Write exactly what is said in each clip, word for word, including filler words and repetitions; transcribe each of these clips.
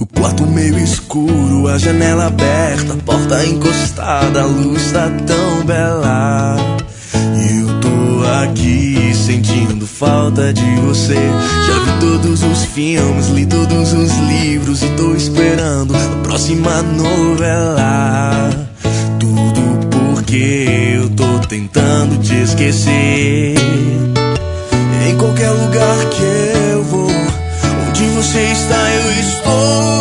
O quarto meio escuro, a janela aberta, a porta encostada, a luz tá tão bela. E eu tô aqui sentindo falta de você. Já vi todos os filmes, li todos os livros e tô esperando a próxima novela. Tudo porque eu tô tentando te esquecer. Em qualquer lugar que eu vou, onde você está eu estou.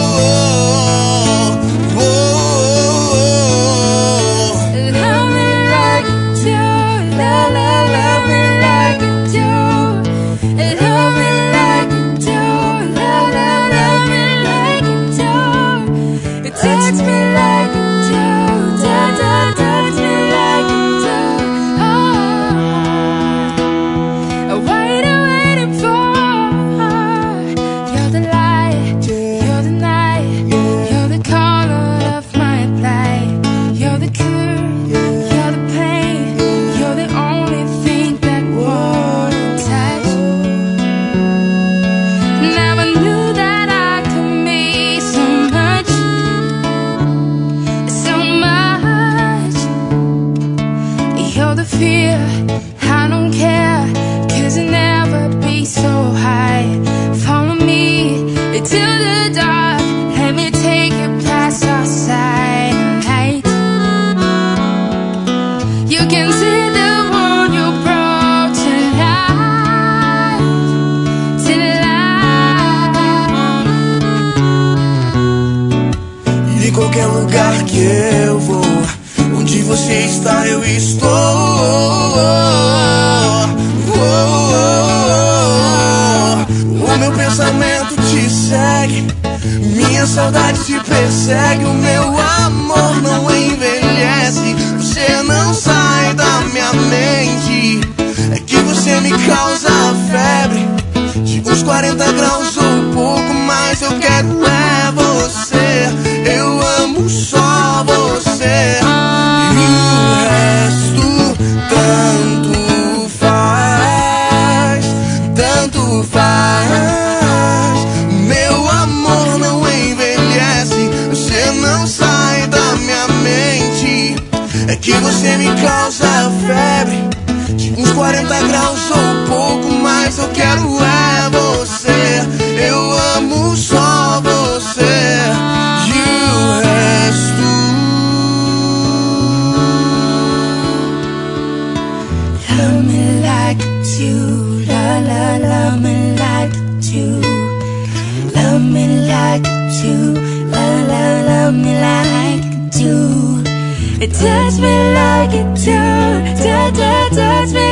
Qualquer lugar que eu vou, onde você está eu estou. O meu pensamento te segue, minha saudade te persegue. O meu amor não envelhece, você não sai da minha mente. É que você me causa febre de uns quarenta graus ou um pouco mais. Eu quero é você, eu amo só você. E o resto tanto faz, tanto faz. Meu amor não envelhece, você não sai da minha mente. É que você me causa febre de uns quarenta graus ou um pouco mais. Eu quero é você, eu amo só você. Love me like you, la la, love me like you. Love me like you, la la, love me like you. Touch me like you do, touch, touch, touch me